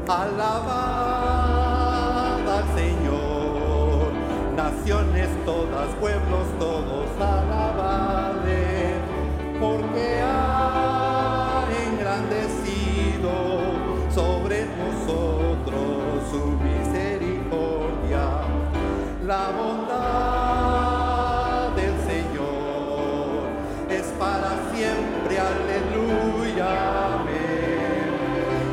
Alabad al Señor, naciones todas, pueblos todos, alabadle, porque ha engrandecido sobre nosotros su misericordia. La voz